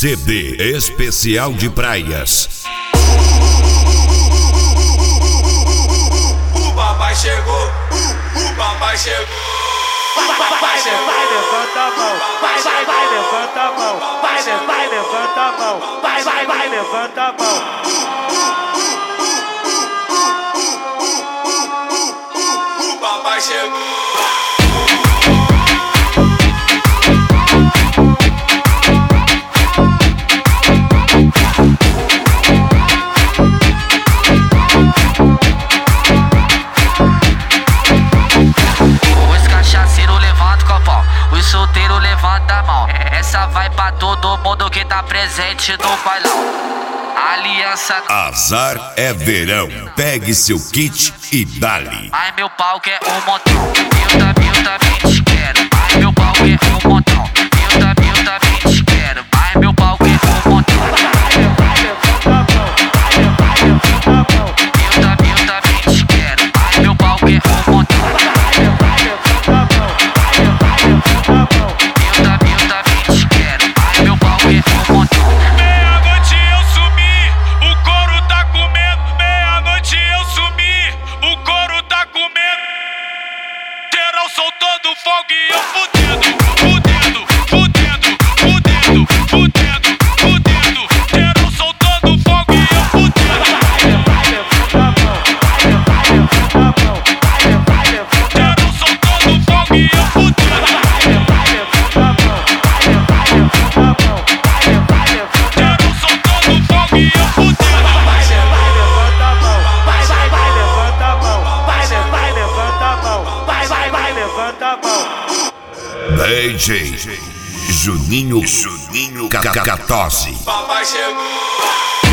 CD especial de praias. O papai chegou, o papai chegou. Vai, levanta a mão. Vai, levanta a mão. Vai, levanta a mão. Vai, levanta a mão. O papai chegou. Os solteiros levanta a mão. Essa vai pra todo mundo que tá presente no bailão. Aliança. Azar é verão. Pegue seu kit e dale. Ai, meu pau quer um montão. Eu também te quero. Ai, meu pau quer um montão. Eu também te quero. Ai, meu pau quer um montão. Eu também te quero. Ai, meu pau quer um montão. Meia-noite eu sumi, o couro tá comendo. Meia-noite eu sumi, o couro tá comendo. Geral soltando fogo e eu fudendo. Geral soltando fogo e eu fudendo. Geral soltando fogo e eu fudendo. DJ Juninho Catose. Papai chegou.